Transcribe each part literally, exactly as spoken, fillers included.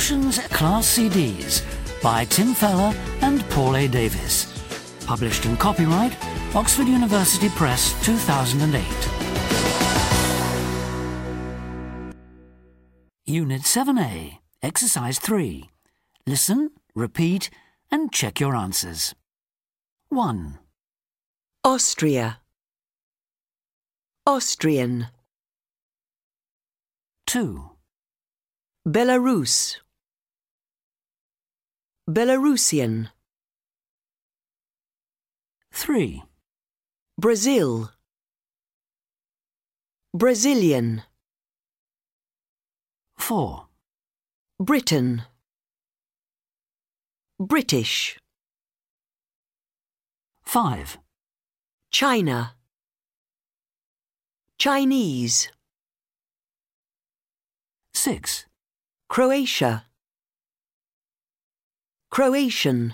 Oceans Class C Ds by Tim Feller and Paul A. Davis. Published in copyright Oxford University Press two thousand eight. Unit seven A, Exercise three. Listen, repeat and check your answers. one. Austria. Austrian. two. Belarus. Belarusian. three. Brazil. Brazilian. four. Britain. British. five. China. Chinese. six. Croatia. Croatian.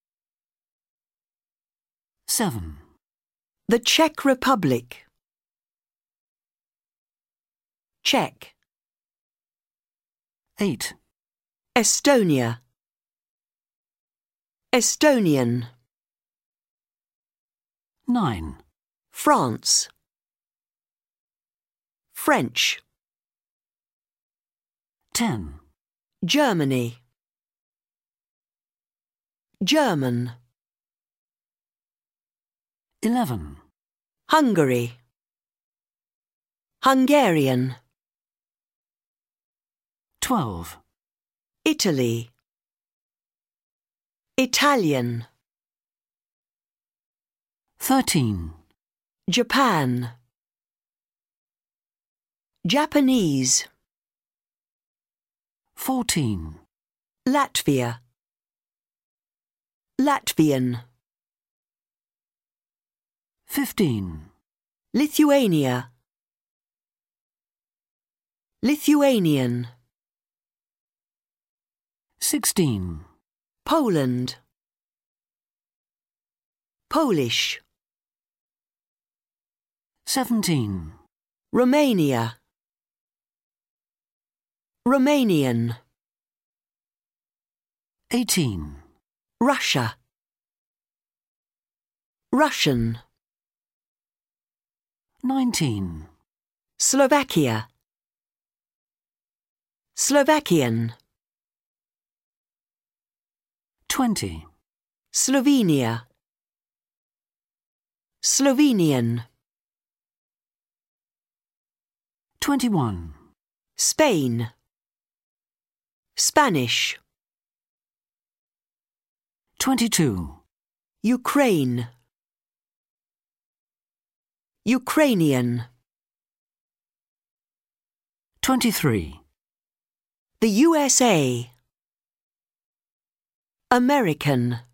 seven. The Czech Republic. Czech. eight. Estonia. Estonian. nine. France. French. ten. Germany. German. eleven. Hungary. Hungarian. twelve. Italy. Italian. thirteen. Japan. Japanese. fourteen. Latvia. Latvian. fifteen. Lithuania. Lithuanian. sixteen. Poland. Polish. seventeen. Romania. Romanian. eighteen. Russia. Russian. nineteen. Slovakia. Slovakian. twenty. Slovenia. Slovenian. twenty-one. Spain. Spanish. twenty-two. Ukraine. Ukrainian. twenty-three. The U S A. American.